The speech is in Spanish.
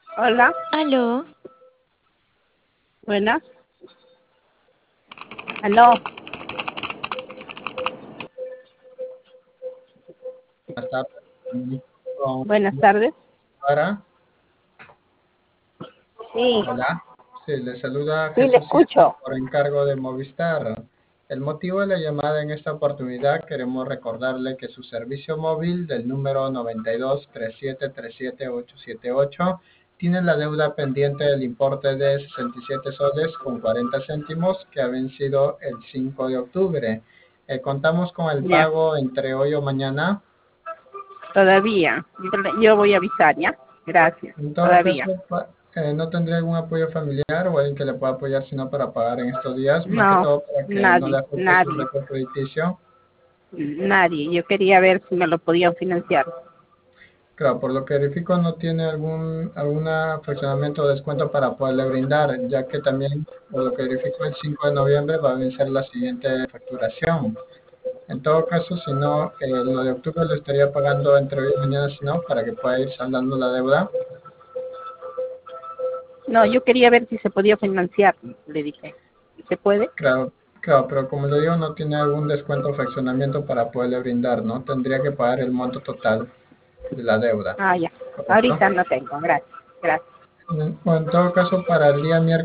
Hola, Aló, buenas. Aló, Buenas tardes. Con buenas tardes. Sara. Sí, Hola. Sí, le saluda sí, le Jesús escucho. por encargo de Movistar. El motivo de la llamada en esta oportunidad, queremos recordarle que su servicio móvil del número 92 37 37 878 tiene la deuda pendiente del importe de 67 soles con 40 céntimos que ha vencido el 5 de octubre. Contamos con el Ya, pago entre hoy o mañana. todavía. Yo voy a avisar, ¿ya? Gracias. En todo caso, Todavía. ¿no tendría algún apoyo familiar o alguien que le pueda apoyar sino para pagar en estos días? Más que No, todo para que no le nadie, afecte su nadie, récord crediticio. nadie. Yo quería ver si me lo podían financiar. Claro, por lo que verifico no tiene alguna fraccionamiento o descuento para poderle brindar, ya que también, por lo que verifico, el 5 de noviembre va a vencer la siguiente facturación. En todo caso, si no, lo de octubre lo estaría pagando entre hoy y mañana, si no, para que pueda ir saldando la deuda. No, yo quería ver si se podía financiar, le dije. ¿Se puede? Claro, claro, pero como le digo, no tiene algún descuento o fraccionamiento para poderle brindar, ¿no? Tendría que pagar el monto total de la deuda, Ah, ya. ¿correcto? Ahorita no tengo. Gracias. Gracias. O en todo caso, para el día miércoles